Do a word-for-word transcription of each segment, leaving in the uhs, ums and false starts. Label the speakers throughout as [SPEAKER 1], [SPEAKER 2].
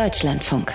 [SPEAKER 1] Deutschlandfunk.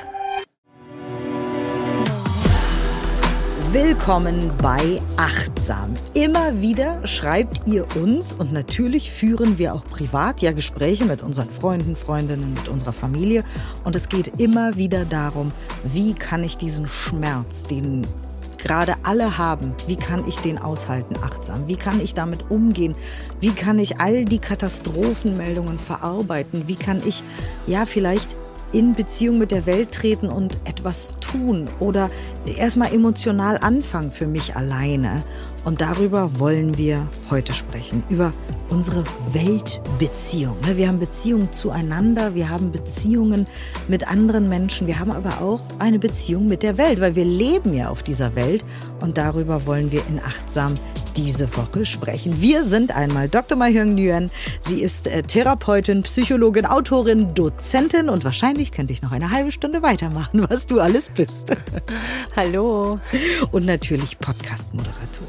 [SPEAKER 2] Willkommen bei Achtsam. Immer wieder schreibt ihr uns und natürlich führen wir auch privat ja Gespräche mit unseren Freunden, Freundinnen, mit unserer Familie. Und es geht immer wieder darum, wie kann ich diesen Schmerz, den gerade alle haben, wie kann ich den aushalten achtsam? Wie kann ich damit umgehen? Wie kann ich all die Katastrophenmeldungen verarbeiten? Wie kann ich ja vielleicht in Beziehung mit der Welt treten und etwas tun oder erstmal emotional anfangen für mich alleine. Und darüber wollen wir heute sprechen, über unsere Weltbeziehung. Wir haben Beziehungen zueinander, wir haben Beziehungen mit anderen Menschen, wir haben aber auch eine Beziehung mit der Welt, weil wir leben ja auf dieser Welt und darüber wollen wir in Achtsam diese Woche sprechen. Wir sind einmal Doktor Ma-Hyung Nguyen. Sie ist äh, Therapeutin, Psychologin, Autorin, Dozentin und wahrscheinlich könnte ich noch eine halbe Stunde weitermachen, was du alles bist.
[SPEAKER 3] Hallo.
[SPEAKER 2] Und natürlich Podcast-Moderatorin.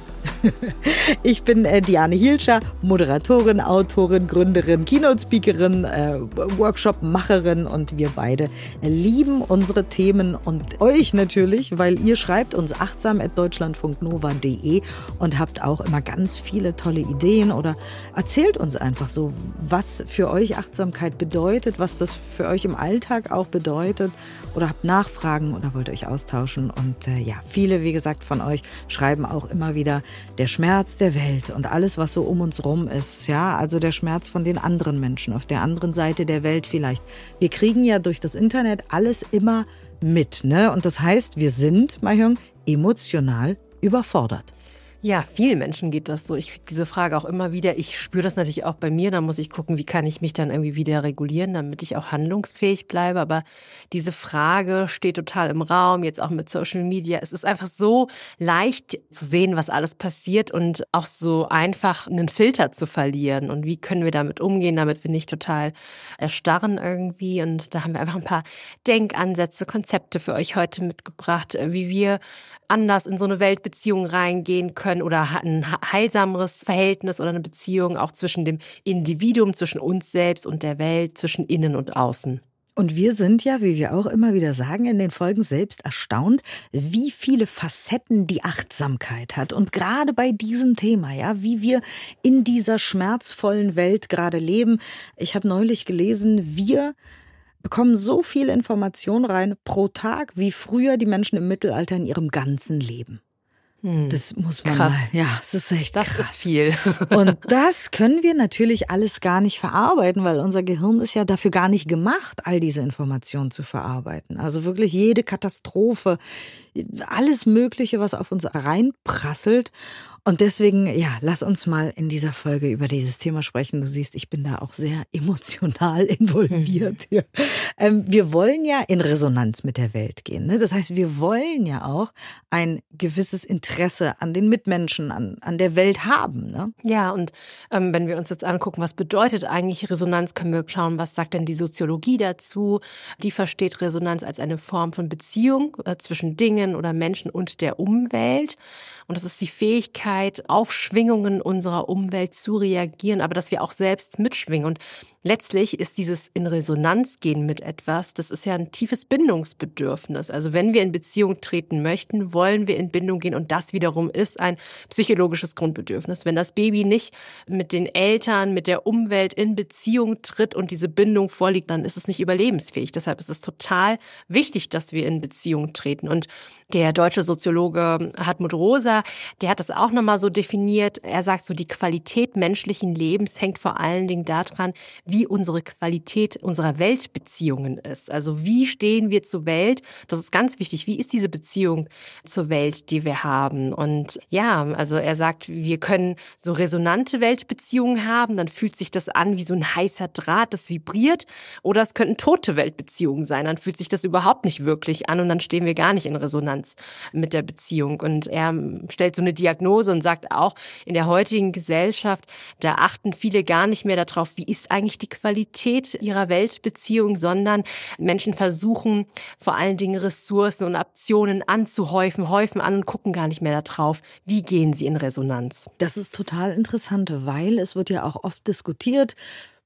[SPEAKER 2] Ich bin äh, Diane Hielscher, Moderatorin, Autorin, Gründerin, Keynote-Speakerin, äh, Workshop-Macherin und wir beide lieben unsere Themen und euch natürlich, weil ihr schreibt uns achtsam at deutschlandfunknova punkt de und habt auch immer ganz viele tolle Ideen oder erzählt uns einfach so, was für euch Achtsamkeit bedeutet, was das für euch im Alltag auch bedeutet oder habt Nachfragen oder wollt euch austauschen und äh, ja, viele, wie gesagt, von euch schreiben auch immer wieder der Schmerz der Welt und alles, was so um uns rum ist, ja, also der Schmerz von den anderen Menschen auf der anderen Seite der Welt vielleicht. Wir kriegen ja durch das Internet alles immer mit, ne? Und das heißt, wir sind, Ma-Hyung, emotional überfordert.
[SPEAKER 3] Ja, vielen Menschen geht das so. Ich kriege diese Frage auch immer wieder. Ich spüre das natürlich auch bei mir. Da muss ich gucken, wie kann ich mich dann irgendwie wieder regulieren, damit ich auch handlungsfähig bleibe. Aber diese Frage steht total im Raum, jetzt auch mit Social Media. Es ist einfach so leicht zu sehen, was alles passiert und auch so einfach einen Filter zu verlieren. Und wie können wir damit umgehen, damit wir nicht total erstarren irgendwie. Und da haben wir einfach ein paar Denkansätze, Konzepte für euch heute mitgebracht, wie wir anders in so eine Weltbeziehung reingehen können oder ein heilsameres Verhältnis oder eine Beziehung auch zwischen dem Individuum, zwischen uns selbst und der Welt, zwischen innen und außen.
[SPEAKER 2] Und wir sind ja, wie wir auch immer wieder sagen, in den Folgen selbst erstaunt, wie viele Facetten die Achtsamkeit hat. Und gerade bei diesem Thema, ja, wie wir in dieser schmerzvollen Welt gerade leben. Ich habe neulich gelesen, wir bekommen so viel Information rein pro Tag, wie früher die Menschen im Mittelalter in ihrem ganzen Leben. Hm. Das muss man
[SPEAKER 3] krass.
[SPEAKER 2] mal, ja, es ist echt
[SPEAKER 3] das
[SPEAKER 2] krass.
[SPEAKER 3] Das ist viel.
[SPEAKER 2] Und das können wir natürlich alles gar nicht verarbeiten, weil unser Gehirn ist ja dafür gar nicht gemacht, all diese Informationen zu verarbeiten. Also wirklich jede Katastrophe, alles Mögliche, was auf uns reinprasselt. Und deswegen, ja, lass uns mal in dieser Folge über dieses Thema sprechen. Du siehst, ich bin da auch sehr emotional involviert hier. Ähm, wir wollen ja in Resonanz mit der Welt gehen, ne? Das heißt, wir wollen ja auch ein gewisses Interesse an den Mitmenschen, an, an der Welt haben, ne?
[SPEAKER 3] Ja, und ähm, wenn wir uns jetzt angucken, was bedeutet eigentlich Resonanz, können wir schauen, was sagt denn die Soziologie dazu? Die versteht Resonanz als eine Form von Beziehung äh, zwischen Dingen oder Menschen und der Umwelt. Und das ist die Fähigkeit, auf Schwingungen unserer Umwelt zu reagieren, aber dass wir auch selbst mitschwingen. Und letztlich ist dieses in Resonanz gehen mit etwas, das ist ja ein tiefes Bindungsbedürfnis. Also wenn wir in Beziehung treten möchten, wollen wir in Bindung gehen und das wiederum ist ein psychologisches Grundbedürfnis. Wenn das Baby nicht mit den Eltern, mit der Umwelt in Beziehung tritt und diese Bindung vorliegt, dann ist es nicht überlebensfähig. Deshalb ist es total wichtig, dass wir in Beziehung treten. Und der deutsche Soziologe Hartmut Rosa, der hat das auch nochmal so definiert. Er sagt so, die Qualität menschlichen Lebens hängt vor allen Dingen daran, wie unsere Qualität unserer Weltbeziehungen ist. Also wie stehen wir zur Welt? Das ist ganz wichtig. Wie ist diese Beziehung zur Welt, die wir haben? Und ja, also er sagt, wir können so resonante Weltbeziehungen haben, dann fühlt sich das an wie so ein heißer Draht, das vibriert. Oder es könnten tote Weltbeziehungen sein, dann fühlt sich das überhaupt nicht wirklich an und dann stehen wir gar nicht in Resonanz mit der Beziehung. Und er stellt so eine Diagnose und sagt auch, in der heutigen Gesellschaft, da achten viele gar nicht mehr darauf, wie ist eigentlich die Qualität ihrer Weltbeziehung, sondern Menschen versuchen vor allen Dingen Ressourcen und Optionen anzuhäufen, häufen an und gucken gar nicht mehr darauf, wie gehen sie in Resonanz.
[SPEAKER 2] Das ist total interessant, weil es wird ja auch oft diskutiert,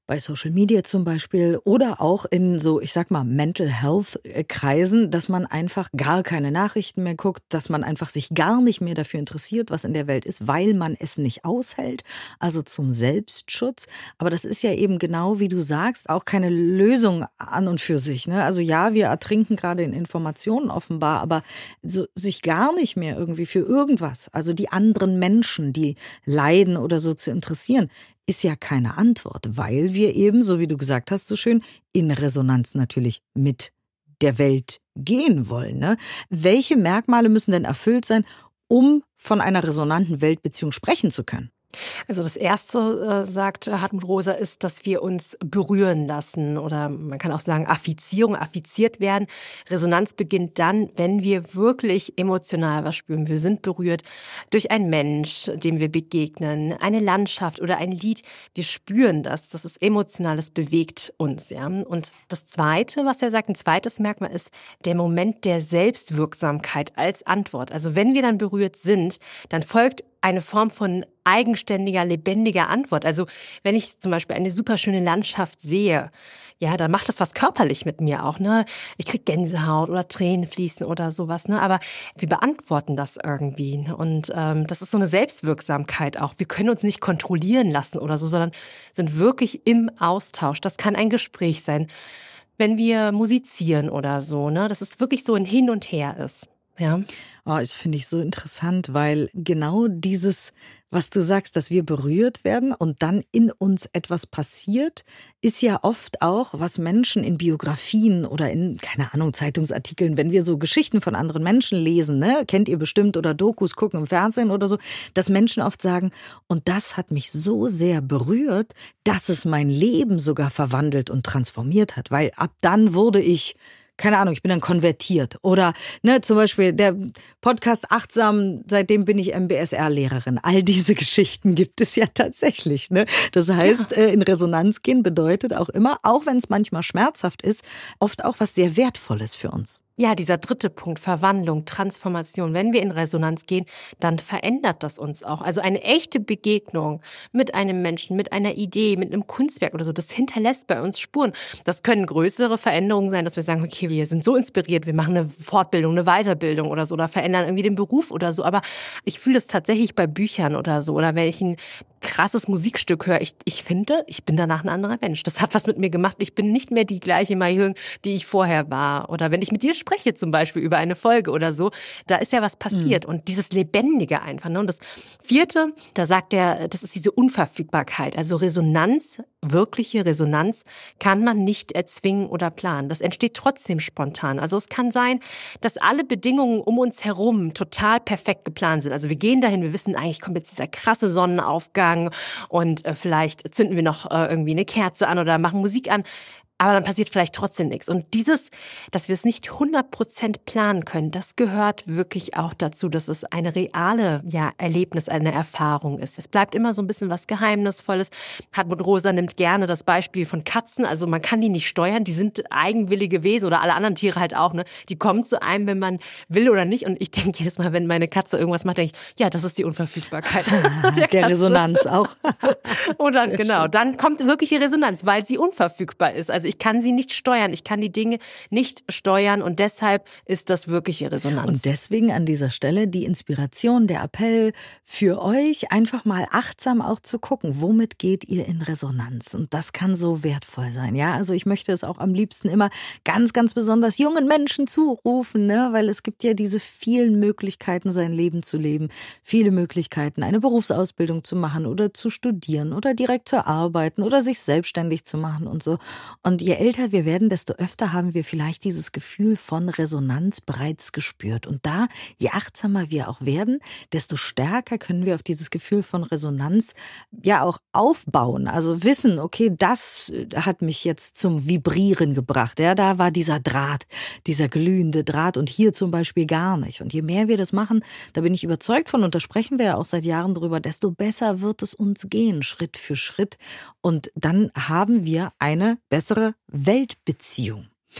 [SPEAKER 2] bei Social Media zum Beispiel oder auch in so, ich sag mal, Mental Health Kreisen, dass man einfach gar keine Nachrichten mehr guckt, dass man einfach sich gar nicht mehr dafür interessiert, was in der Welt ist, weil man es nicht aushält, also zum Selbstschutz. Aber das ist ja eben genau, wie du sagst, auch keine Lösung an und für sich, ne? Also ja, wir ertrinken gerade in Informationen offenbar, aber so, sich gar nicht mehr irgendwie für irgendwas, also die anderen Menschen, die leiden oder so zu interessieren, ist ja keine Antwort, weil wir eben, so wie du gesagt hast, so schön, in Resonanz natürlich mit der Welt gehen wollen, ne? Welche Merkmale müssen denn erfüllt sein, um von einer resonanten Weltbeziehung sprechen zu können?
[SPEAKER 3] Also das Erste, äh, sagt Hartmut Rosa, ist, dass wir uns berühren lassen oder man kann auch sagen Affizierung, affiziert werden. Resonanz beginnt dann, wenn wir wirklich emotional was spüren. Wir sind berührt durch einen Mensch, dem wir begegnen, eine Landschaft oder ein Lied. Wir spüren das, das ist emotional, das bewegt uns. Ja? Und das Zweite, was er sagt, ein zweites Merkmal ist der Moment der Selbstwirksamkeit als Antwort. Also wenn wir dann berührt sind, dann folgt eine Form von eigenständiger, lebendiger Antwort. Also wenn ich zum Beispiel eine super schöne Landschaft sehe, ja, dann macht das was körperlich mit mir auch, ne? Ich krieg Gänsehaut oder Tränen fließen oder sowas, ne? Aber wir beantworten das irgendwie. Und ähm, das ist so eine Selbstwirksamkeit auch. Wir können uns nicht kontrollieren lassen oder so, sondern sind wirklich im Austausch. Das kann ein Gespräch sein, wenn wir musizieren oder so, ne? Dass es wirklich so ein Hin und Her ist. Ja.
[SPEAKER 2] Oh, das finde ich so interessant, weil genau dieses, was du sagst, dass wir berührt werden und dann in uns etwas passiert, ist ja oft auch, was Menschen in Biografien oder in, keine Ahnung, Zeitungsartikeln, wenn wir so Geschichten von anderen Menschen lesen, ne, kennt ihr bestimmt oder Dokus gucken im Fernsehen oder so, dass Menschen oft sagen, und das hat mich so sehr berührt, dass es mein Leben sogar verwandelt und transformiert hat, weil ab dann wurde ich keine Ahnung, ich bin dann konvertiert. Oder ne, zum Beispiel der Podcast Achtsam, seitdem bin ich M B S R-Lehrerin. All diese Geschichten gibt es ja tatsächlich. Ne? Das heißt, ja. in Resonanz gehen bedeutet auch immer, auch wenn es manchmal schmerzhaft ist, oft auch was sehr Wertvolles für uns.
[SPEAKER 3] Ja, dieser dritte Punkt, Verwandlung, Transformation. Wenn wir in Resonanz gehen, dann verändert das uns auch. Also eine echte Begegnung mit einem Menschen, mit einer Idee, mit einem Kunstwerk oder so, das hinterlässt bei uns Spuren. Das können größere Veränderungen sein, dass wir sagen, okay, wir sind so inspiriert, wir machen eine Fortbildung, eine Weiterbildung oder so oder verändern irgendwie den Beruf oder so. Aber ich fühle das tatsächlich bei Büchern oder so oder wenn ich ein krasses Musikstück höre, ich, ich finde, ich bin danach ein anderer Mensch. Das hat was mit mir gemacht. Ich bin nicht mehr die gleiche Mai Jung, die ich vorher war. Oder wenn ich mit dir spreche zum Beispiel über eine Folge oder so, da ist ja was passiert. Mhm. Und dieses Lebendige einfach. Ne? Und das Vierte, da sagt er, das ist diese Unverfügbarkeit. Also Resonanz, wirkliche Resonanz kann man nicht erzwingen oder planen. Das entsteht trotzdem spontan. Also es kann sein, dass alle Bedingungen um uns herum total perfekt geplant sind. Also wir gehen dahin, wir wissen, eigentlich kommt jetzt dieser krasse Sonnenaufgang und äh, vielleicht zünden wir noch äh, irgendwie eine Kerze an oder machen Musik an. Aber dann passiert vielleicht trotzdem nichts. Und dieses, dass wir es nicht hundert Prozent planen können, das gehört wirklich auch dazu, dass es eine reale ja, Erlebnis, eine Erfahrung ist. Es bleibt immer so ein bisschen was Geheimnisvolles. Hartmut Rosa nimmt gerne das Beispiel von Katzen. Also man kann die nicht steuern, die sind eigenwillige Wesen oder alle anderen Tiere halt auch. Ne? Die kommen zu einem, wenn man will oder nicht. Und ich denke jedes Mal, wenn meine Katze irgendwas macht, denke ich, ja, das ist die Unverfügbarkeit der,
[SPEAKER 2] der Resonanz auch.
[SPEAKER 3] Und dann, genau, schön. Dann kommt wirkliche Resonanz, weil sie unverfügbar ist. Also ich kann sie nicht steuern, ich kann die Dinge nicht steuern und deshalb ist das wirkliche Resonanz.
[SPEAKER 2] Und deswegen an dieser Stelle die Inspiration, der Appell für euch, einfach mal achtsam auch zu gucken, womit geht ihr in Resonanz? Und das kann so wertvoll sein, ja. Also ich möchte es auch am liebsten immer ganz, ganz besonders jungen Menschen zurufen, ne? Weil es gibt ja diese vielen Möglichkeiten, sein Leben zu leben, viele Möglichkeiten, eine Berufsausbildung zu machen oder zu studieren oder direkt zu arbeiten oder sich selbstständig zu machen und so. Und je älter wir werden, desto öfter haben wir vielleicht dieses Gefühl von Resonanz bereits gespürt. Und da, je achtsamer wir auch werden, desto stärker können wir auf dieses Gefühl von Resonanz ja auch aufbauen. Also wissen, okay, das hat mich jetzt zum Vibrieren gebracht. Ja, da war dieser Draht, dieser glühende Draht und hier zum Beispiel gar nicht. Und je mehr wir das machen, da bin ich überzeugt von, und da sprechen wir ja auch seit Jahren drüber, desto besser wird es uns gehen, Schritt für Schritt. Und dann haben wir eine bessere Weltbeziehung.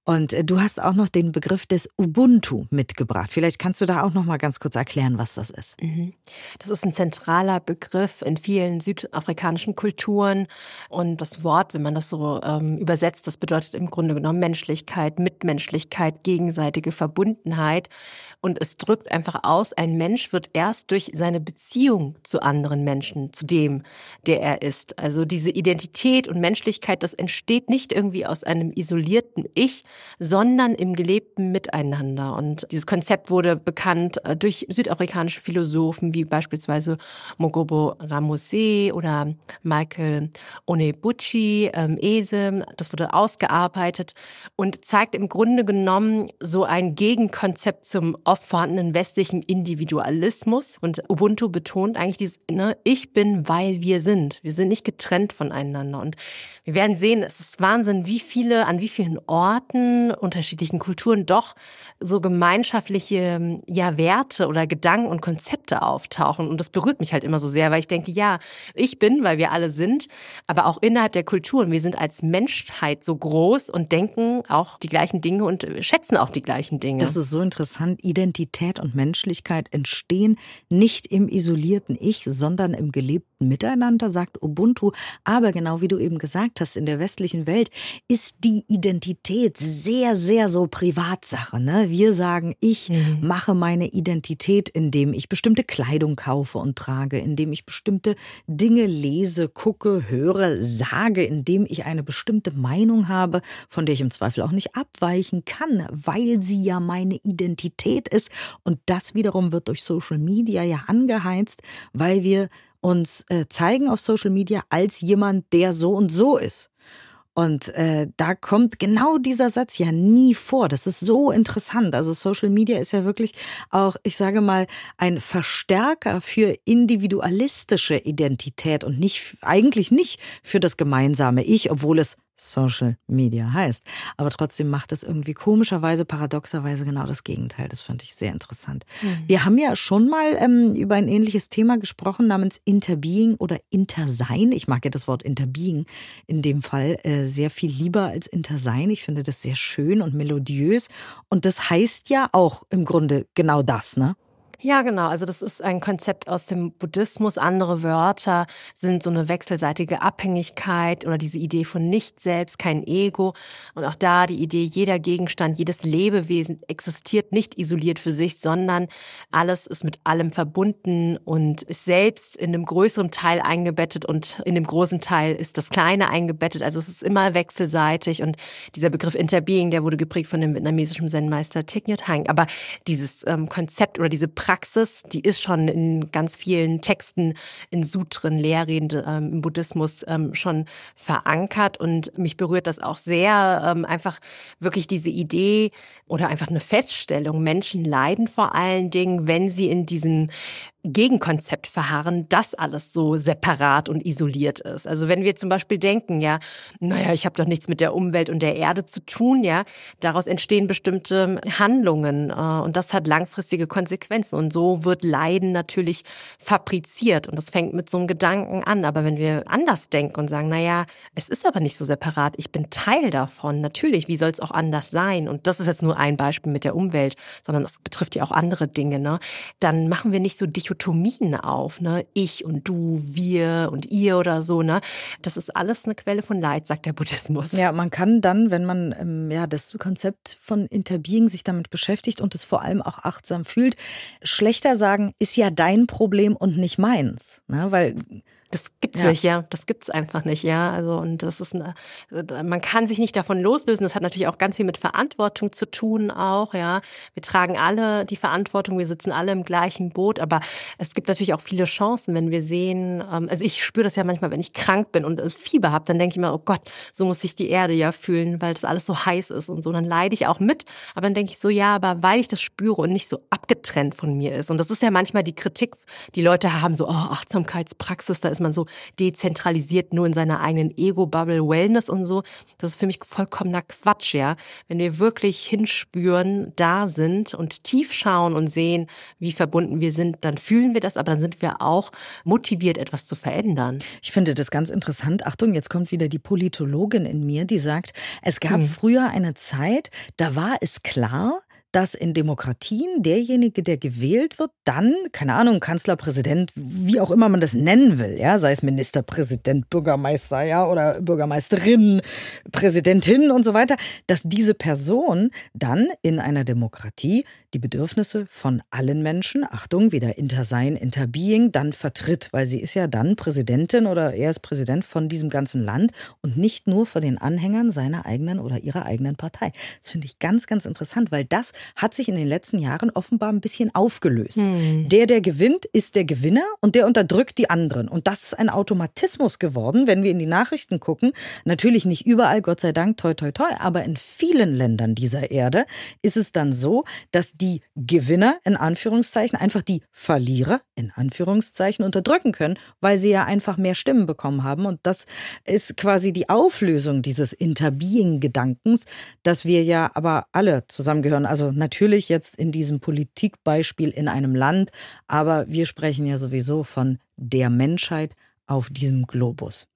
[SPEAKER 2] Und äh, du hast auch noch den Begriff des Ubuntu mitgebracht. Vielleicht kannst du da auch noch mal ganz kurz erklären, was das ist.
[SPEAKER 3] Mhm. Das ist ein zentraler Begriff in vielen südafrikanischen Kulturen. Und das Wort, wenn man das so ähm, übersetzt, das bedeutet im Grunde genommen Menschlichkeit, Mitmenschlichkeit, gegenseitige Verbundenheit. Und es drückt einfach aus, ein Mensch wird erst durch seine Beziehung zu anderen Menschen, zu dem, der er ist. Also diese Identität und Menschlichkeit, das entsteht nicht irgendwie aus einem isolierten Ich, sondern im gelebten Miteinander. Und dieses Konzept wurde bekannt durch südafrikanische Philosophen wie beispielsweise Mogobo Ramose oder Michael Onyebuchi, ähm, Ese. Das wurde ausgearbeitet und zeigt im Grunde genommen so ein Gegenkonzept zum oft vorhandenen westlichen Individualismus. Und Ubuntu betont eigentlich dieses, ne, ich bin, weil wir sind. Wir sind nicht getrennt voneinander. Und wir werden sehen, es ist Wahnsinn, wie viele, an wie vielen Orten, unterschiedlichen Kulturen doch so gemeinschaftliche ja, Werte oder Gedanken und Konzepte auftauchen. Und das berührt mich halt immer so sehr, weil ich denke, ja, ich bin, weil wir alle sind, aber auch innerhalb der Kulturen. Wir sind als Menschheit so groß und denken auch die gleichen Dinge und schätzen auch die gleichen Dinge.
[SPEAKER 2] Das ist so interessant. Identität und Menschlichkeit entstehen nicht im isolierten Ich, sondern im gelebten Miteinander, sagt Ubuntu. Aber genau wie du eben gesagt hast, in der westlichen Welt ist die Identität sehr, sehr so Privatsache. Ne? Wir sagen, ich mhm. mache meine Identität, indem ich bestimmte Kleidung kaufe und trage, indem ich bestimmte Dinge lese, gucke, höre, sage, indem ich eine bestimmte Meinung habe, von der ich im Zweifel auch nicht abweichen kann, weil sie ja meine Identität ist. Und das wiederum wird durch Social Media ja angeheizt, weil wir uns äh, zeigen auf Social Media als jemand, der so und so ist. Und äh, da kommt genau dieser Satz ja nie vor. Das ist so interessant. Also Social Media ist ja wirklich auch, ich sage mal, ein Verstärker für individualistische Identität und nicht, eigentlich nicht für das gemeinsame Ich, obwohl es Social Media heißt. Aber trotzdem macht es irgendwie komischerweise, paradoxerweise genau das Gegenteil. Das fand ich sehr interessant. Mhm. Wir haben ja schon mal ähm, über ein ähnliches Thema gesprochen namens Interbeing oder Intersein. Ich mag ja das Wort Interbeing in dem Fall äh, sehr viel lieber als Intersein. Ich finde das sehr schön und melodiös. Und das heißt ja auch im Grunde genau das, ne?
[SPEAKER 3] Ja, genau. Also das ist ein Konzept aus dem Buddhismus. Andere Wörter sind so eine wechselseitige Abhängigkeit oder diese Idee von Nicht-Selbst, kein Ego. Und auch da die Idee, jeder Gegenstand, jedes Lebewesen existiert nicht isoliert für sich, sondern alles ist mit allem verbunden und ist selbst in einem größeren Teil eingebettet und in dem großen Teil ist das Kleine eingebettet. Also es ist immer wechselseitig und dieser Begriff Interbeing, der wurde geprägt von dem vietnamesischen Zen-Meister Thich Nhat Hanh. Aber dieses ähm, Konzept oder diese Praxis, die ist schon in ganz vielen Texten, in Sutren, Lehrreden ähm, im Buddhismus ähm, schon verankert und mich berührt das auch sehr, ähm, einfach wirklich diese Idee oder einfach eine Feststellung, Menschen leiden vor allen Dingen, wenn sie in diesem Gegenkonzept verharren, dass alles so separat und isoliert ist. Also wenn wir zum Beispiel denken, ja, naja, ich habe doch nichts mit der Umwelt und der Erde zu tun, ja, daraus entstehen bestimmte Handlungen äh, und das hat langfristige Konsequenzen und so wird Leiden natürlich fabriziert und das fängt mit so einem Gedanken an. Aber wenn wir anders denken und sagen, naja, es ist aber nicht so separat, ich bin Teil davon, natürlich, wie soll es auch anders sein? Und das ist jetzt nur ein Beispiel mit der Umwelt, sondern es betrifft ja auch andere Dinge, ne? Dann machen wir nicht so Dichotomien auf, ne? Ich und du, wir und ihr oder so, ne? Das ist alles eine Quelle von Leid, sagt der Buddhismus.
[SPEAKER 2] Ja, man kann dann, wenn man ähm, ja das Konzept von Interbeing sich damit beschäftigt und es vor allem auch achtsam fühlt, schlechter sagen, ist ja dein Problem und nicht meins, ne? Weil
[SPEAKER 3] das gibt's
[SPEAKER 2] ja.
[SPEAKER 3] nicht, ja. Das gibt's einfach nicht, ja. Also und das ist eine, man kann sich nicht davon loslösen. Das hat natürlich auch ganz viel mit Verantwortung zu tun, auch, ja. Wir tragen alle die Verantwortung, wir sitzen alle im gleichen Boot, aber es gibt natürlich auch viele Chancen, wenn wir sehen. Also ich spüre das ja manchmal, wenn ich krank bin und Fieber habe, dann denke ich mir, oh Gott, so muss sich die Erde ja fühlen, weil das alles so heiß ist und so. Dann leide ich auch mit, aber dann denke ich so, ja, aber weil ich das spüre und nicht so abgetrennt von mir ist. Und das ist ja manchmal die Kritik, die Leute haben so, oh, Achtsamkeitspraxis, da ist ist man so dezentralisiert, nur in seiner eigenen Ego-Bubble, Wellness und so. Das ist für mich vollkommener Quatsch, ja. Wenn wir wirklich hinspüren, da sind und tief schauen und sehen, wie verbunden wir sind, dann fühlen wir das, aber dann sind wir auch motiviert, etwas zu verändern.
[SPEAKER 2] Ich finde das ganz interessant. Achtung, jetzt kommt wieder die Politologin in mir, die sagt, es gab hm. früher eine Zeit, da war es klar, dass in Demokratien derjenige, der gewählt wird, dann, keine Ahnung, Kanzlerpräsident, wie auch immer man das nennen will, ja, sei es Ministerpräsident, Bürgermeister, ja, oder Bürgermeisterin, Präsidentin und so weiter, dass diese Person dann in einer Demokratie die Bedürfnisse von allen Menschen, Achtung, wieder Intersein, Interbeing, dann vertritt, weil sie ist ja dann Präsidentin oder er ist Präsident von diesem ganzen Land und nicht nur von den Anhängern seiner eigenen oder ihrer eigenen Partei. Das finde ich ganz, ganz interessant, weil das hat sich in den letzten Jahren offenbar ein bisschen aufgelöst. Hm. Der, der gewinnt, ist der Gewinner und der unterdrückt die anderen. Und das ist ein Automatismus geworden, wenn wir in die Nachrichten gucken. Natürlich nicht überall, Gott sei Dank, toi, toi, toi, aber in vielen Ländern dieser Erde ist es dann so, dass die Gewinner, in Anführungszeichen, einfach die Verlierer, in Anführungszeichen, unterdrücken können, weil sie ja einfach mehr Stimmen bekommen haben. Und das ist quasi die Auflösung dieses Interbeing-Gedankens, dass wir ja aber alle zusammengehören. Also natürlich jetzt in diesem Politikbeispiel in einem Land, aber wir sprechen ja sowieso von der Menschheit auf diesem Globus.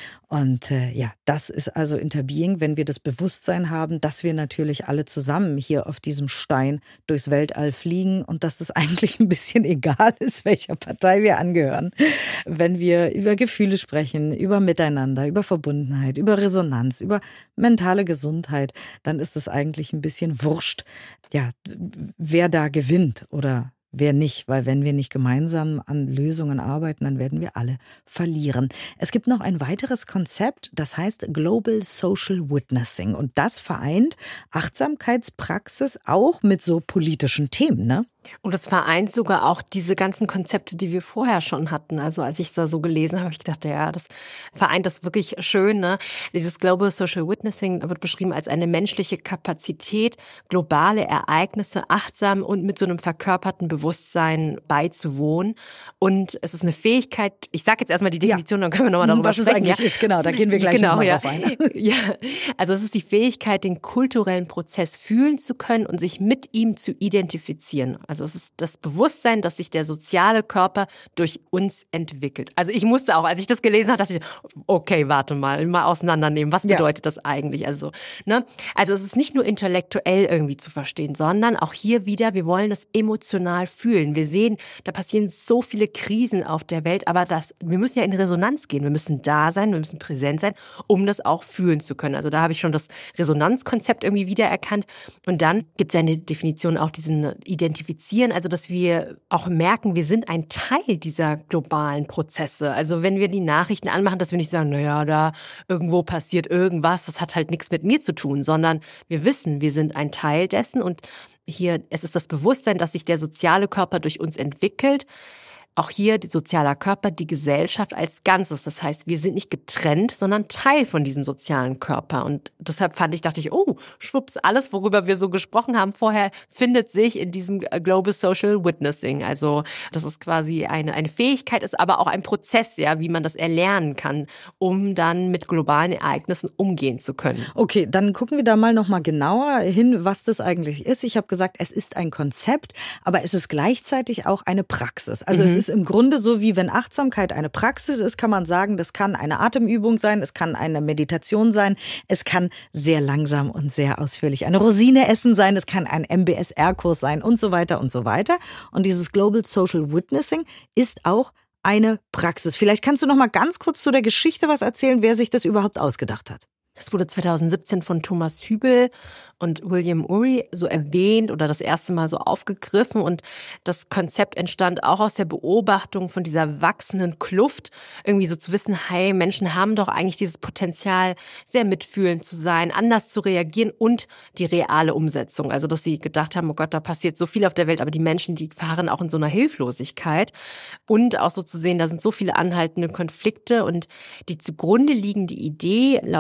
[SPEAKER 2] Und äh, ja, das ist also Interbeing, wenn wir das Bewusstsein haben, dass wir natürlich alle zusammen hier auf diesem Stein durchs Weltall fliegen und dass das eigentlich ein bisschen egal ist, welcher Partei wir angehören. Wenn wir über Gefühle sprechen, über Miteinander, über Verbundenheit, über Resonanz, über mentale Gesundheit, dann ist es eigentlich ein bisschen wurscht, ja, wer da gewinnt oder wer nicht, weil wenn wir nicht gemeinsam an Lösungen arbeiten, dann werden wir alle verlieren. Es gibt noch ein weiteres Konzept, das heißt Global Social Witnessing und das vereint Achtsamkeitspraxis auch mit so politischen Themen, ne?
[SPEAKER 3] Und es vereint sogar auch diese ganzen Konzepte, die wir vorher schon hatten. Also als ich da so gelesen habe, habe ich gedacht, ja, das vereint das wirklich schön, ne? Dieses Global Social Witnessing wird beschrieben als eine menschliche Kapazität, globale Ereignisse achtsam und mit so einem verkörperten Bewusstsein beizuwohnen. Und es ist eine Fähigkeit, ich sage jetzt erstmal die Definition, ja. Dann können wir nochmal darüber
[SPEAKER 2] Was
[SPEAKER 3] sprechen.
[SPEAKER 2] Was es eigentlich
[SPEAKER 3] ja.
[SPEAKER 2] ist, genau, da gehen wir gleich
[SPEAKER 3] genau,
[SPEAKER 2] nochmal
[SPEAKER 3] ja.
[SPEAKER 2] drauf ein.
[SPEAKER 3] Ja, also es ist die Fähigkeit, den kulturellen Prozess fühlen zu können und sich mit ihm zu identifizieren. Also es ist das Bewusstsein, dass sich der soziale Körper durch uns entwickelt. Also ich musste auch, als ich das gelesen habe, dachte ich, okay, warte mal, mal auseinandernehmen. Was bedeutet ja. das eigentlich? Also, ne? Also es ist nicht nur intellektuell irgendwie zu verstehen, sondern auch hier wieder, wir wollen das emotional fühlen. Wir sehen, da passieren so viele Krisen auf der Welt, aber das, wir müssen ja in Resonanz gehen. Wir müssen da sein, wir müssen präsent sein, um das auch fühlen zu können. Also da habe ich schon das Resonanzkonzept irgendwie wiedererkannt. Und dann gibt es ja eine Definition auch diesen Identifizieren, also dass wir auch merken, wir sind ein Teil dieser globalen Prozesse. Also wenn wir die Nachrichten anmachen, dass wir nicht sagen, naja, da irgendwo passiert irgendwas, das hat halt nichts mit mir zu tun, sondern wir wissen, wir sind ein Teil dessen und hier, es ist das Bewusstsein, dass sich der soziale Körper durch uns entwickelt. Auch hier die sozialer Körper, die Gesellschaft als Ganzes. Das heißt, wir sind nicht getrennt, sondern Teil von diesem sozialen Körper. Und deshalb fand ich, dachte ich, oh, schwupps, alles, worüber wir so gesprochen haben vorher, findet sich in diesem Global Social Witnessing. Also das ist quasi eine, eine Fähigkeit, ist aber auch ein Prozess, ja, wie man das erlernen kann, um dann mit globalen Ereignissen umgehen zu können.
[SPEAKER 2] Okay, dann gucken wir da mal noch mal genauer hin, was das eigentlich ist. Ich habe gesagt, es ist ein Konzept, aber es ist gleichzeitig auch eine Praxis. Also mhm. es ist im Grunde so, wie wenn Achtsamkeit eine Praxis ist, kann man sagen, das kann eine Atemübung sein, es kann eine Meditation sein, es kann sehr langsam und sehr ausführlich eine Rosine essen sein, es kann ein M B S R-Kurs sein und so weiter und so weiter. Und dieses Global Social Witnessing ist auch eine Praxis. Vielleicht kannst du noch mal ganz kurz zu der Geschichte was erzählen, wer sich das überhaupt ausgedacht hat.
[SPEAKER 3] Das wurde zweitausendsiebzehn von Thomas Hübel und William Ury so erwähnt oder das erste Mal so aufgegriffen. Und das Konzept entstand auch aus der Beobachtung von dieser wachsenden Kluft. Irgendwie so zu wissen, hey, Menschen haben doch eigentlich dieses Potenzial, sehr mitfühlend zu sein, anders zu reagieren und die reale Umsetzung. Also, dass sie gedacht haben, oh Gott, da passiert so viel auf der Welt, aber die Menschen, die fahren auch in so einer Hilflosigkeit. Und auch so zu sehen, da sind so viele anhaltende Konflikte und die zugrunde liegende Idee laut Thomas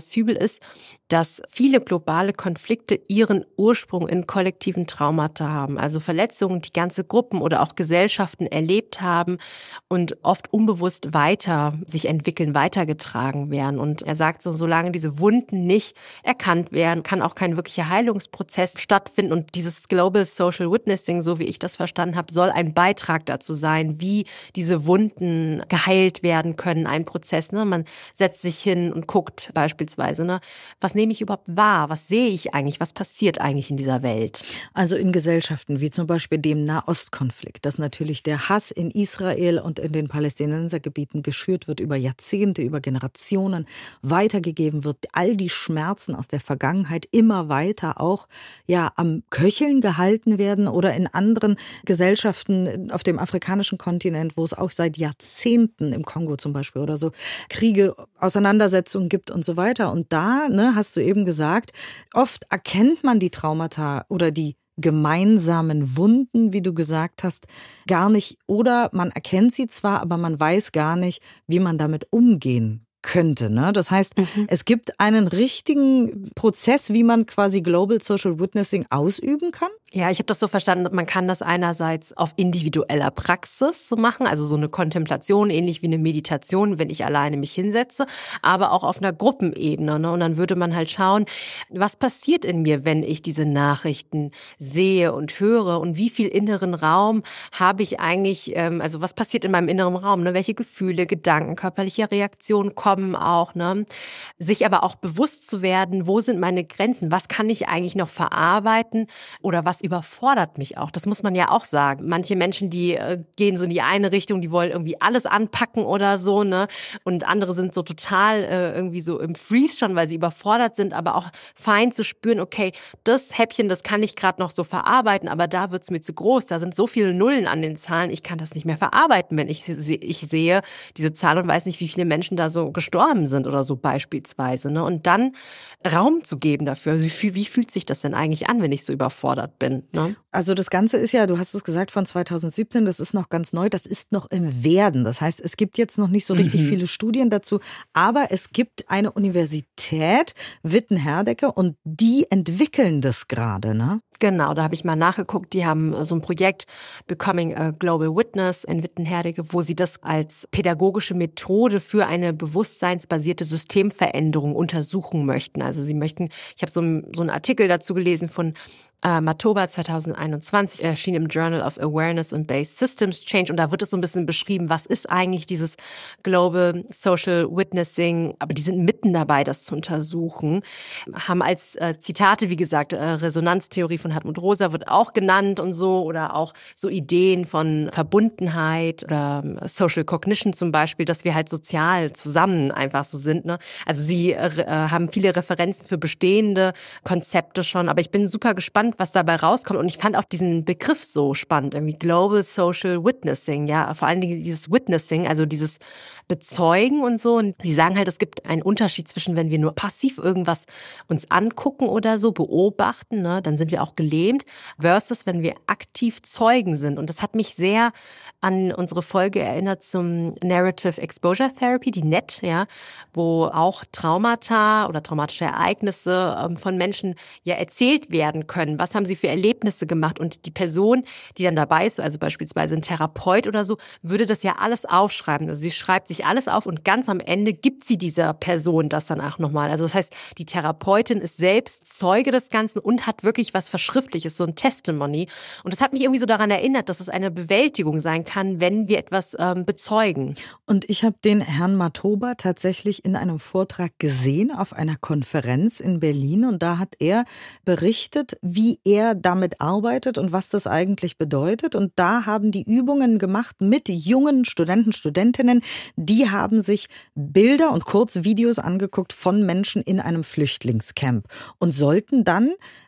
[SPEAKER 3] Thomas Hübel ist, dass viele globale Konflikte ihren Ursprung in kollektiven Traumata haben. Also Verletzungen, die ganze Gruppen oder auch Gesellschaften erlebt haben und oft unbewusst weiter sich entwickeln, weitergetragen werden. Und er sagt so, solange diese Wunden nicht erkannt werden, kann auch kein wirklicher Heilungsprozess stattfinden. Und dieses Global Social Witnessing, so wie ich das verstanden habe, soll ein Beitrag dazu sein, wie diese Wunden geheilt werden können. Ein Prozess, ne? Man setzt sich hin und guckt beispielsweise, ne? Was nehme ich überhaupt wahr? Was sehe ich eigentlich? Was passiert eigentlich in dieser Welt?
[SPEAKER 2] Also in Gesellschaften wie zum Beispiel dem Nahostkonflikt, dass natürlich der Hass in Israel und in den Palästinensergebieten geschürt wird über Jahrzehnte, über Generationen, weitergegeben wird, all die Schmerzen aus der Vergangenheit immer weiter auch ja am Köcheln gehalten werden oder in anderen Gesellschaften auf dem afrikanischen Kontinent, wo es auch seit Jahrzehnten im Kongo zum Beispiel oder so Kriege, Auseinandersetzungen gibt und so weiter. Und da, ne, hast du eben gesagt, oft erkennt man die Traumata oder die gemeinsamen Wunden, wie du gesagt hast, gar nicht. Oder man erkennt sie zwar, aber man weiß gar nicht, wie man damit umgehen könnte. Ne? Das heißt, mhm. es gibt einen richtigen Prozess, wie man quasi Global Social Witnessing ausüben kann?
[SPEAKER 3] Ja, ich habe das so verstanden, man kann das einerseits auf individueller Praxis so machen, also so eine Kontemplation, ähnlich wie eine Meditation, wenn ich alleine mich hinsetze, aber auch auf einer Gruppenebene. Ne? Und dann würde man halt schauen, was passiert in mir, wenn ich diese Nachrichten sehe und höre und wie viel inneren Raum habe ich eigentlich, ähm, also was passiert in meinem inneren Raum, ne? Welche Gefühle, Gedanken, körperliche Reaktionen kommen auch, ne? Sich aber auch bewusst zu werden, wo sind meine Grenzen, was kann ich eigentlich noch verarbeiten oder was überfordert mich auch. Das muss man ja auch sagen. Manche Menschen, die äh, gehen so in die eine Richtung, die wollen irgendwie alles anpacken oder so, ne? Und andere sind so total äh, irgendwie so im Freeze schon, weil sie überfordert sind, aber auch fein zu spüren, okay, das Häppchen, das kann ich gerade noch so verarbeiten, aber da wird's mir zu groß. Da sind so viele Nullen an den Zahlen, ich kann das nicht mehr verarbeiten, wenn ich, ich sehe diese Zahl und weiß nicht, wie viele Menschen da so gestorben sind oder so beispielsweise, ne? Und dann Raum zu geben dafür. Also wie, wie fühlt sich das denn eigentlich an, wenn ich so überfordert bin? Ne?
[SPEAKER 2] Also das Ganze ist ja, du hast es gesagt, von zweitausendsiebzehn, das ist noch ganz neu, das ist noch im Werden. Das heißt, es gibt jetzt noch nicht so richtig mhm. viele Studien dazu, aber es gibt eine Universität, Witten-Herdecke, und die entwickeln das gerade, ne?
[SPEAKER 3] Genau, da habe ich mal nachgeguckt, die haben so ein Projekt Becoming a Global Witness in Witten-Herdecke, wo sie das als pädagogische Methode für eine bewusstseinsbasierte Systemveränderung untersuchen möchten. Also sie möchten, ich habe so, so einen Artikel dazu gelesen von Äh, Matoba zweitausendeinundzwanzig, erschien im Journal of Awareness and Based Systems Change, und da wird es so ein bisschen beschrieben, was ist eigentlich dieses Global Social Witnessing, aber die sind mitten dabei, das zu untersuchen, haben als äh, Zitate, wie gesagt, äh, Resonanztheorie von Hartmut Rosa wird auch genannt und so, oder auch so Ideen von Verbundenheit oder äh, Social Cognition zum Beispiel, dass wir halt sozial zusammen einfach so sind, ne? Also sie äh, haben viele Referenzen für bestehende Konzepte schon, aber ich bin super gespannt, was dabei rauskommt. Und ich fand auch diesen Begriff so spannend, irgendwie Global Social Witnessing, ja, vor allem dieses Witnessing, also dieses Bezeugen und so. Und sie sagen halt, es gibt einen Unterschied zwischen, wenn wir nur passiv irgendwas uns angucken oder so, beobachten, ne, dann sind wir auch gelähmt, versus wenn wir aktiv Zeugen sind. Und das hat mich sehr an unsere Folge erinnert zum Narrative Exposure Therapy, die N E T, ja, wo auch Traumata oder traumatische Ereignisse ähm, von Menschen ja erzählt werden können. Was haben sie für Erlebnisse gemacht? Und die Person, die dann dabei ist, also beispielsweise ein Therapeut oder so, würde das ja alles aufschreiben. Also sie schreibt sich alles auf und ganz am Ende gibt sie dieser Person das dann auch nochmal. Also das heißt, die Therapeutin ist selbst Zeuge des Ganzen und hat wirklich was Verschriftliches, so ein Testimony. Und das hat mich irgendwie so daran erinnert, dass es eine Bewältigung sein kann, wenn wir etwas ähm, bezeugen.
[SPEAKER 2] Und ich habe den Herrn Matoba tatsächlich in einem Vortrag gesehen auf einer Konferenz in Berlin, und da hat er berichtet, wie er damit arbeitet und was das eigentlich bedeutet. Und da haben die Übungen gemacht mit jungen Studenten, Studentinnen, die haben sich Bilder und Kurzvideos angeguckt von Menschen in einem Flüchtlingscamp und sollten dann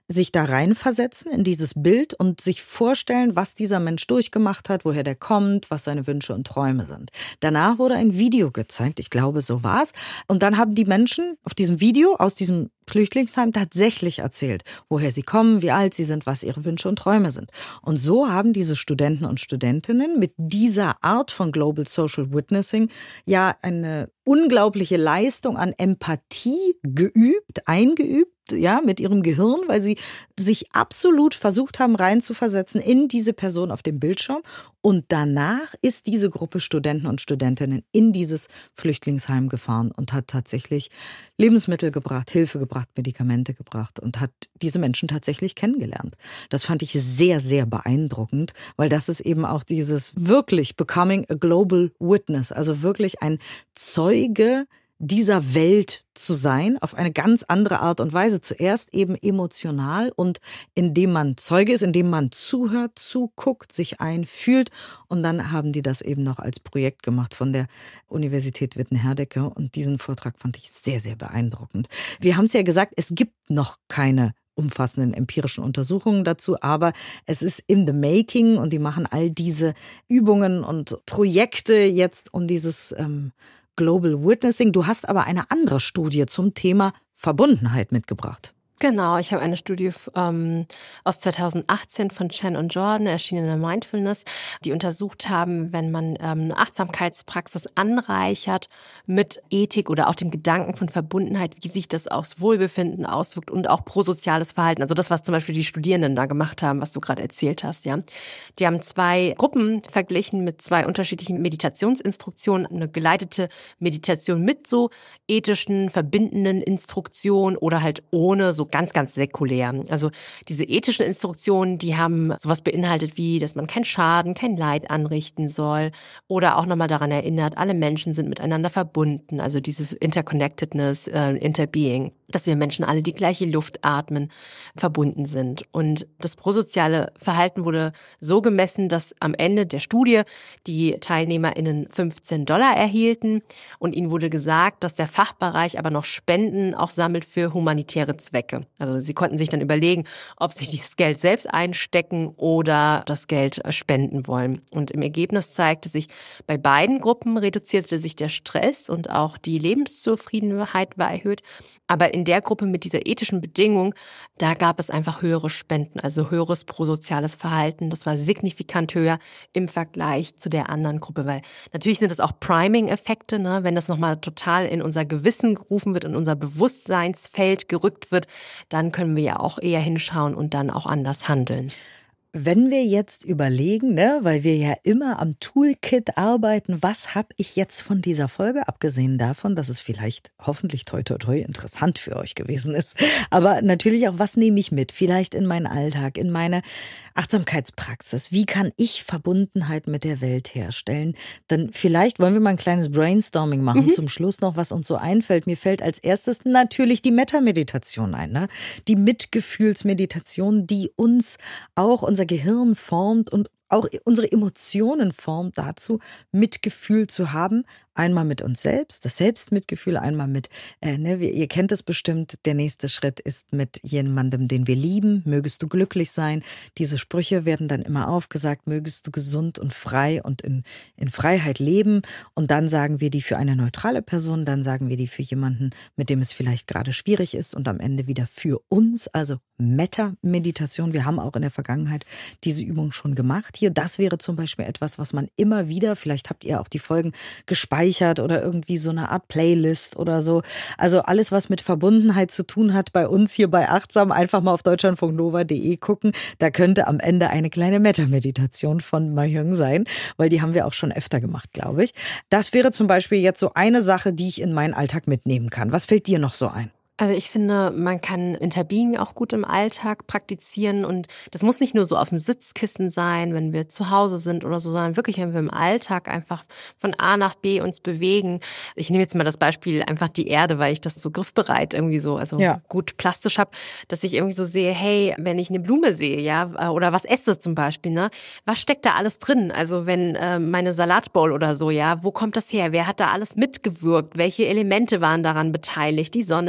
[SPEAKER 2] sich da reinversetzen in dieses Bild und sich vorstellen, was dieser Mensch durchgemacht hat, woher der kommt, was seine Wünsche und Träume sind. Danach wurde ein Video gezeigt, ich glaube, so war's. Und dann haben die Menschen auf diesem Video aus diesem Flüchtlingsheim tatsächlich erzählt, woher sie kommen, wie alt sie sind, was ihre Wünsche und Träume sind. Und so haben diese Studenten und Studentinnen mit dieser Art von Global Social Witnessing ja eine unglaubliche Leistung an Empathie geübt, eingeübt, ja, mit ihrem Gehirn, weil sie sich absolut versucht haben, reinzuversetzen in diese Person auf dem Bildschirm. Und danach ist diese Gruppe Studenten und Studentinnen in dieses Flüchtlingsheim gefahren und hat tatsächlich Lebensmittel gebracht, Hilfe gebracht, Medikamente gebracht und hat diese Menschen tatsächlich kennengelernt. Das fand ich sehr, sehr beeindruckend, weil das ist eben auch dieses wirklich becoming a global witness, also wirklich ein Zeuge dieser Welt zu sein, auf eine ganz andere Art und Weise. Zuerst eben emotional und indem man Zeuge ist, indem man zuhört, zuguckt, sich einfühlt. Und dann haben die das eben noch als Projekt gemacht von der Universität Witten-Herdecke. Und diesen Vortrag fand ich sehr, sehr beeindruckend. Wir haben es ja gesagt, es gibt noch keine umfassenden empirischen Untersuchungen dazu, aber es ist in the making und die machen all diese Übungen und Projekte jetzt um dieses ähm, Global Witnessing. Du hast aber eine andere Studie zum Thema Verbundenheit mitgebracht.
[SPEAKER 3] Genau, ich habe eine Studie ähm, aus zweitausendachtzehn von Chen und Jordan, erschienen in der Mindfulness, die untersucht haben, wenn man ähm, eine Achtsamkeitspraxis anreichert mit Ethik oder auch dem Gedanken von Verbundenheit, wie sich das aufs Wohlbefinden auswirkt und auch prosoziales Verhalten. Also das, was zum Beispiel die Studierenden da gemacht haben, was du gerade erzählt hast. Ja, die haben zwei Gruppen verglichen mit zwei unterschiedlichen Meditationsinstruktionen, eine geleitete Meditation mit so ethischen, verbindenden Instruktionen oder halt ohne, so ganz, ganz säkulär. Also diese ethischen Instruktionen, die haben sowas beinhaltet wie, dass man keinen Schaden, kein Leid anrichten soll oder auch nochmal daran erinnert, alle Menschen sind miteinander verbunden, also dieses Interconnectedness, äh, Interbeing, dass wir Menschen alle die gleiche Luft atmen, verbunden sind. Und das prosoziale Verhalten wurde so gemessen, dass am Ende der Studie die TeilnehmerInnen fünfzehn Dollar erhielten und ihnen wurde gesagt, dass der Fachbereich aber noch Spenden auch sammelt für humanitäre Zwecke. Also sie konnten sich dann überlegen, ob sie dieses Geld selbst einstecken oder das Geld spenden wollen. Und im Ergebnis zeigte sich, bei beiden Gruppen reduzierte sich der Stress und auch die Lebenszufriedenheit war erhöht. Aber in der Gruppe mit dieser ethischen Bedingung, da gab es einfach höhere Spenden, also höheres prosoziales Verhalten. Das war signifikant höher im Vergleich zu der anderen Gruppe, weil natürlich sind das auch Priming-Effekte, ne? Wenn das nochmal total in unser Gewissen gerufen wird, in unser Bewusstseinsfeld gerückt wird, dann können wir ja auch eher hinschauen und dann auch anders handeln.
[SPEAKER 2] Wenn wir jetzt überlegen, ne, weil wir ja immer am Toolkit arbeiten, was habe ich jetzt von dieser Folge, abgesehen davon, dass es vielleicht hoffentlich toi toi toi interessant für euch gewesen ist, aber natürlich auch, was nehme ich mit, vielleicht in meinen Alltag, in meine Achtsamkeitspraxis, wie kann ich Verbundenheit mit der Welt herstellen? Dann vielleicht wollen wir mal ein kleines Brainstorming machen, mhm. zum Schluss noch, was uns so einfällt. Mir fällt als erstes natürlich die Metta-Meditation ein, ne? Die Mitgefühlsmeditation, die uns auch unser Gehirn formt und auch unsere Emotionen formt dazu, Mitgefühl zu haben. Einmal mit uns selbst, das Selbstmitgefühl, einmal mit, äh, ne, wir, ihr kennt es bestimmt, der nächste Schritt ist mit jemandem, den wir lieben, mögest du glücklich sein. Diese Sprüche werden dann immer aufgesagt, mögest du gesund und frei und in, in Freiheit leben. Und dann sagen wir die für eine neutrale Person, dann sagen wir die für jemanden, mit dem es vielleicht gerade schwierig ist und am Ende wieder für uns, also Metta-Meditation. Wir haben auch in der Vergangenheit diese Übung schon gemacht hier. Das wäre zum Beispiel etwas, was man immer wieder, vielleicht habt ihr auch die Folgen gespeichert, oder irgendwie so eine Art Playlist oder so. Also alles, was mit Verbundenheit zu tun hat, bei uns hier bei Achtsam, einfach mal auf deutschlandfunknova punkt de gucken. Da könnte am Ende eine kleine Metta-Meditation von Mahjong sein, weil die haben wir auch schon öfter gemacht, glaube ich. Das wäre zum Beispiel jetzt so eine Sache, die ich in meinen Alltag mitnehmen kann. Was fällt dir noch so ein?
[SPEAKER 3] Also ich finde, man kann Interbeing auch gut im Alltag praktizieren und das muss nicht nur so auf dem Sitzkissen sein, wenn wir zu Hause sind oder so, sondern wirklich, wenn wir im Alltag einfach von A nach B uns bewegen. Ich nehme jetzt mal das Beispiel einfach die Erde, weil ich das so griffbereit irgendwie so, also ja. gut plastisch habe, dass ich irgendwie so sehe, hey, wenn ich eine Blume sehe, ja, oder was esse zum Beispiel, ne, was steckt da alles drin? Also wenn äh, meine Salatbowl oder so, ja, wo kommt das her? Wer hat da alles mitgewirkt? Welche Elemente waren daran beteiligt? Die Sonne, das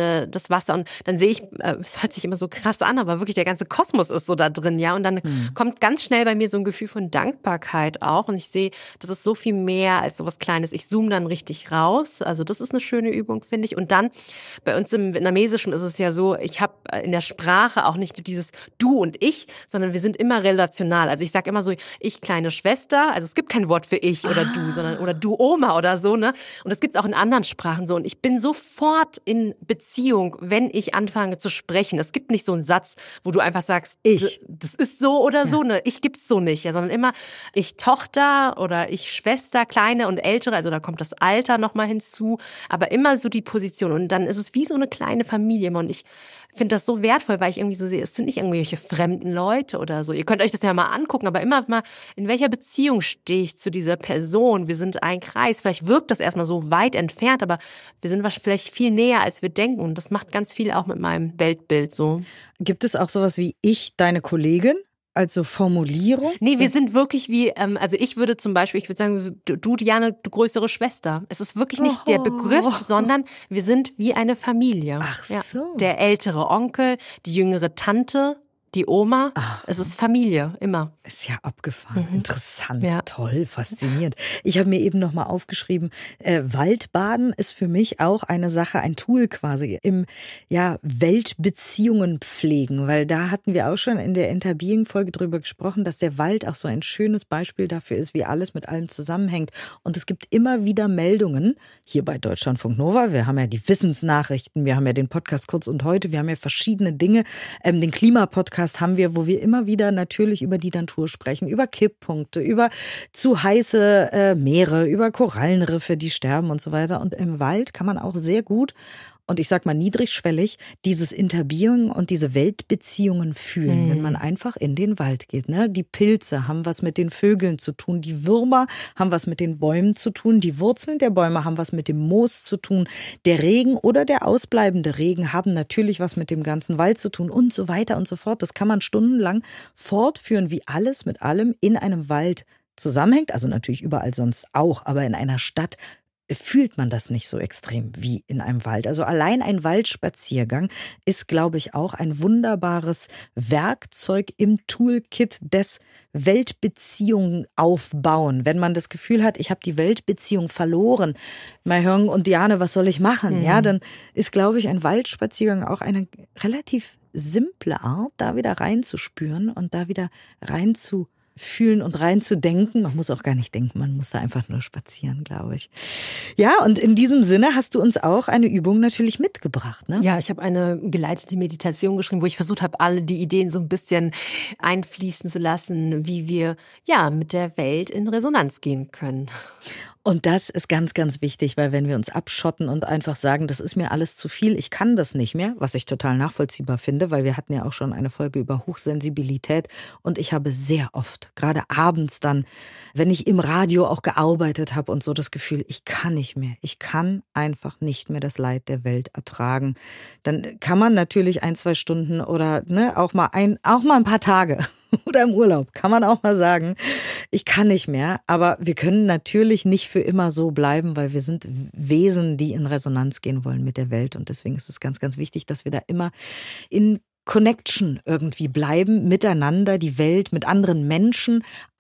[SPEAKER 3] das Wasser und dann sehe ich, äh, es hört sich immer so krass an, aber wirklich der ganze Kosmos ist so da drin, ja. Und dann mhm. kommt ganz schnell bei mir so ein Gefühl von Dankbarkeit auch und ich sehe, das ist so viel mehr als so was Kleines. Ich zoome dann richtig raus, also das ist eine schöne Übung, finde ich. Und dann, bei uns im Vietnamesischen ist es ja so, ich habe in der Sprache auch nicht dieses Du und Ich, sondern wir sind immer relational. Also ich sage immer so, ich kleine Schwester, also es gibt kein Wort für ich oder ah. du, sondern oder du Oma oder so, ne? Und das gibt's auch in anderen Sprachen so. Und ich bin sofort in Beziehung, wenn ich anfange zu sprechen. Es gibt nicht so einen Satz, wo du einfach sagst, ich, das ist so oder ja. so, ne? Ich gibt's so nicht, ja, sondern immer ich Tochter oder ich Schwester, kleine und ältere, also da kommt das Alter nochmal hinzu, aber immer so die Position. Und dann ist es wie so eine kleine Familie. Und ich finde das so wertvoll, weil ich irgendwie so sehe, es sind nicht irgendwelche fremden Leute oder so. Ihr könnt euch das ja mal angucken, aber immer mal, in welcher Beziehung stehe ich zu dieser Person? Wir sind ein Kreis. Vielleicht wirkt das erstmal so weit entfernt, aber wir sind vielleicht viel näher, als wir denken. Und das macht ganz viel auch mit meinem Weltbild so.
[SPEAKER 2] Gibt es auch sowas wie ich, deine Kollegin? Also Formulierung?
[SPEAKER 3] Nee, wir sind wirklich wie, ähm, also ich würde zum Beispiel, ich würde sagen, du, Diane, du größere Schwester. Es ist wirklich nicht oh. der Begriff, sondern wir sind wie eine Familie.
[SPEAKER 2] Ach so.
[SPEAKER 3] Ja. Der ältere Onkel, die jüngere Tante, die Oma, Ach. Es ist Familie, immer.
[SPEAKER 2] Ist ja abgefahren, mhm. interessant, ja. toll, faszinierend. Ich habe mir eben nochmal aufgeschrieben, äh, Waldbaden ist für mich auch eine Sache, ein Tool quasi im ja, Weltbeziehungen pflegen, weil da hatten wir auch schon in der Interbeing-Folge drüber gesprochen, dass der Wald auch so ein schönes Beispiel dafür ist, wie alles mit allem zusammenhängt. Und es gibt immer wieder Meldungen, hier bei Deutschlandfunk Nova, wir haben ja die Wissensnachrichten, wir haben ja den Podcast Kurz und Heute, wir haben ja verschiedene Dinge, ähm, den Klimapodcast haben wir, wo wir immer wieder natürlich über die Natur sprechen, über Kipppunkte, über zu heiße äh, Meere, über Korallenriffe, die sterben und so weiter. Und im Wald kann man auch sehr gut, und ich sag mal niedrigschwellig, dieses Interbeing und diese Weltbeziehungen fühlen, mhm. wenn man einfach in den Wald geht. Ne? Die Pilze haben was mit den Vögeln zu tun, die Würmer haben was mit den Bäumen zu tun, die Wurzeln der Bäume haben was mit dem Moos zu tun, der Regen oder der ausbleibende Regen haben natürlich was mit dem ganzen Wald zu tun und so weiter und so fort. Das kann man stundenlang fortführen, wie alles mit allem in einem Wald zusammenhängt, also natürlich überall sonst auch, aber in einer Stadt fühlt man das nicht so extrem wie in einem Wald. Also allein ein Waldspaziergang ist, glaube ich, auch ein wunderbares Werkzeug im Toolkit des Weltbeziehungen aufbauen. Wenn man das Gefühl hat, ich habe die Weltbeziehung verloren, Mahjong und Diane, was soll ich machen? Mhm. Ja, dann ist, glaube ich, ein Waldspaziergang auch eine relativ simple Art, da wieder reinzuspüren und da wieder reinzufühlen und reinzudenken. Man muss auch gar nicht denken, man muss da einfach nur spazieren, glaube ich. Ja, und in diesem Sinne hast du uns auch eine Übung natürlich mitgebracht, ne?
[SPEAKER 3] Ja, ich habe eine geleitete Meditation geschrieben, wo ich versucht habe, alle die Ideen so ein bisschen einfließen zu lassen, wie wir ja mit der Welt in Resonanz gehen können.
[SPEAKER 2] Und das ist ganz, ganz wichtig, weil wenn wir uns abschotten und einfach sagen, das ist mir alles zu viel, ich kann das nicht mehr, was ich total nachvollziehbar finde, weil wir hatten ja auch schon eine Folge über Hochsensibilität und ich habe sehr oft, gerade abends dann, wenn ich im Radio auch gearbeitet habe und so das Gefühl, ich kann nicht mehr, ich kann einfach nicht mehr das Leid der Welt ertragen. Dann kann man natürlich ein, zwei Stunden oder ne, auch mal ein, auch mal ein paar Tage oder im Urlaub kann man auch mal sagen, ich kann nicht mehr, aber wir können natürlich nicht für immer so bleiben, weil wir sind Wesen, die in Resonanz gehen wollen mit der Welt und deswegen ist es ganz, ganz wichtig, dass wir da immer in Connection irgendwie bleiben, miteinander, die Welt, mit anderen Menschen,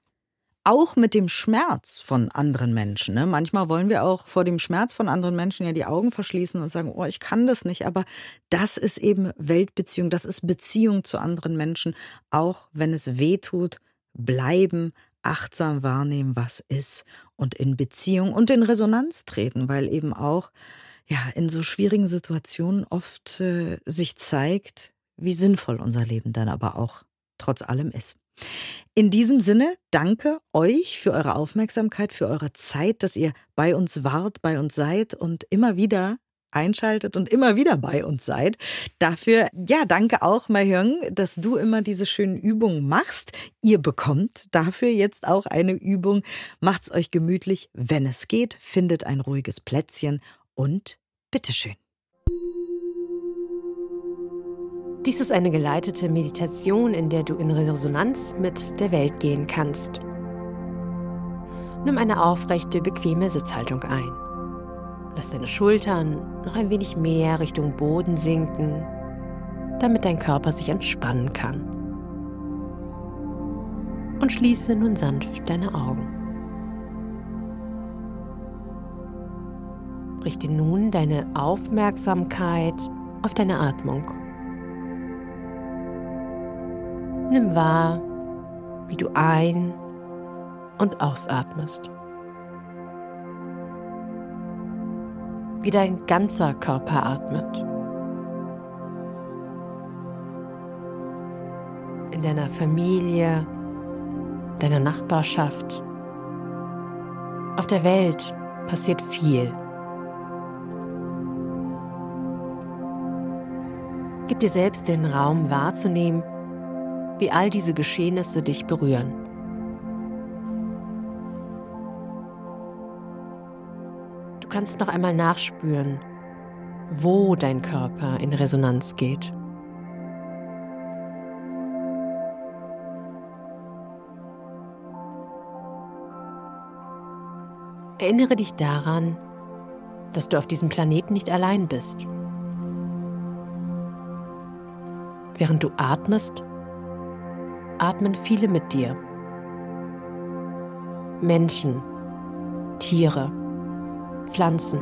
[SPEAKER 2] auch mit dem Schmerz von anderen Menschen. Ne? Manchmal wollen wir auch vor dem Schmerz von anderen Menschen ja die Augen verschließen und sagen, oh, ich kann das nicht. Aber das ist eben Weltbeziehung, das ist Beziehung zu anderen Menschen. Auch wenn es weh tut, bleiben, achtsam wahrnehmen, was ist und in Beziehung und in Resonanz treten, weil eben auch ja in so schwierigen Situationen oft äh, sich zeigt, wie sinnvoll unser Leben dann aber auch trotz allem ist. In diesem Sinne, danke euch für eure Aufmerksamkeit, für eure Zeit, dass ihr bei uns wart, bei uns seid und immer wieder einschaltet und immer wieder bei uns seid. Dafür, ja, danke auch, Mahjong, dass du immer diese schönen Übungen machst. Ihr bekommt dafür jetzt auch eine Übung. Macht's euch gemütlich, wenn es geht, findet ein ruhiges Plätzchen und bitteschön.
[SPEAKER 3] Dies ist eine geleitete Meditation, in der du in Resonanz mit der Welt gehen kannst. Nimm eine aufrechte, bequeme Sitzhaltung ein. Lass deine Schultern noch ein wenig mehr Richtung Boden sinken, damit dein Körper sich entspannen kann. Und schließe nun sanft deine Augen. Richte nun deine Aufmerksamkeit auf deine Atmung. Nimm wahr, wie du ein- und ausatmest. Wie dein ganzer Körper atmet. In deiner Familie, deiner Nachbarschaft, auf der Welt passiert viel. Gib dir selbst den Raum wahrzunehmen, wie all diese Geschehnisse dich berühren. Du kannst noch einmal nachspüren, wo dein Körper in Resonanz geht. Erinnere dich daran, dass du auf diesem Planeten nicht allein bist. Während du atmest, atmen viele mit dir. Menschen, Tiere, Pflanzen.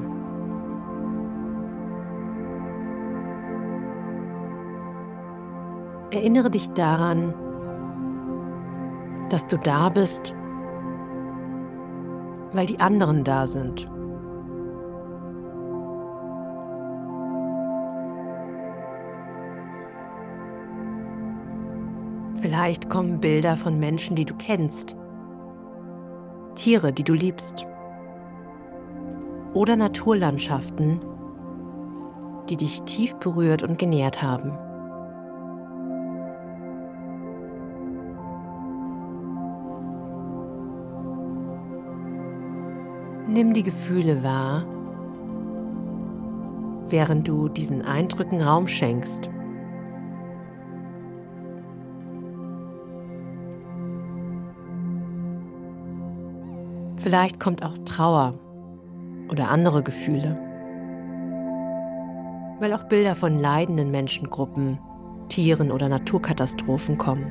[SPEAKER 3] Erinnere dich daran, dass du da bist, weil die anderen da sind. Vielleicht kommen Bilder von Menschen, die du kennst, Tiere, die du liebst, oder Naturlandschaften, die dich tief berührt und genährt haben. Nimm die Gefühle wahr, während du diesen Eindrücken Raum schenkst. Vielleicht kommt auch Trauer oder andere Gefühle, weil auch Bilder von leidenden Menschengruppen, Tieren oder Naturkatastrophen kommen.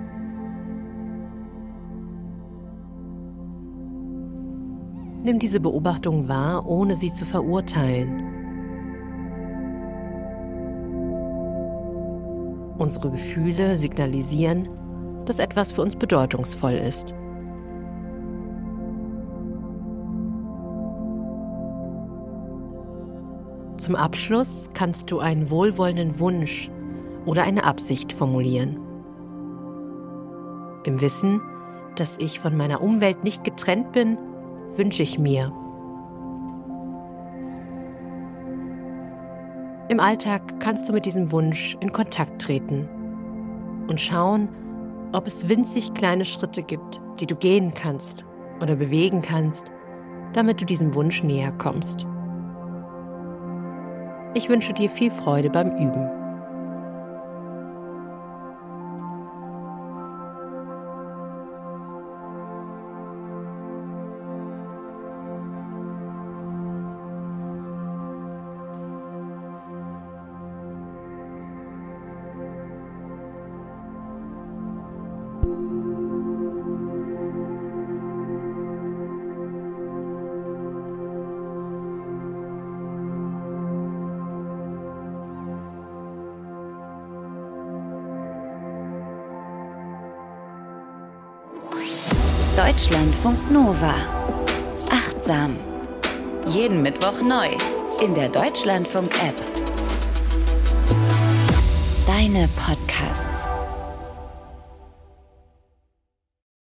[SPEAKER 3] Nimm diese Beobachtung wahr, ohne sie zu verurteilen. Unsere Gefühle signalisieren, dass etwas für uns bedeutungsvoll ist. Zum Abschluss kannst du einen wohlwollenden Wunsch oder eine Absicht formulieren. Im Wissen, dass ich von meiner Umwelt nicht getrennt bin, wünsche ich mir. Im Alltag kannst du mit diesem Wunsch in Kontakt treten und schauen, ob es winzig kleine Schritte gibt, die du gehen kannst oder bewegen kannst, damit du diesem Wunsch näher kommst. Ich wünsche dir viel Freude beim Üben.
[SPEAKER 1] Deutschlandfunk Nova. Achtsam. Jeden Mittwoch neu in der Deutschlandfunk-App. Deine Podcasts.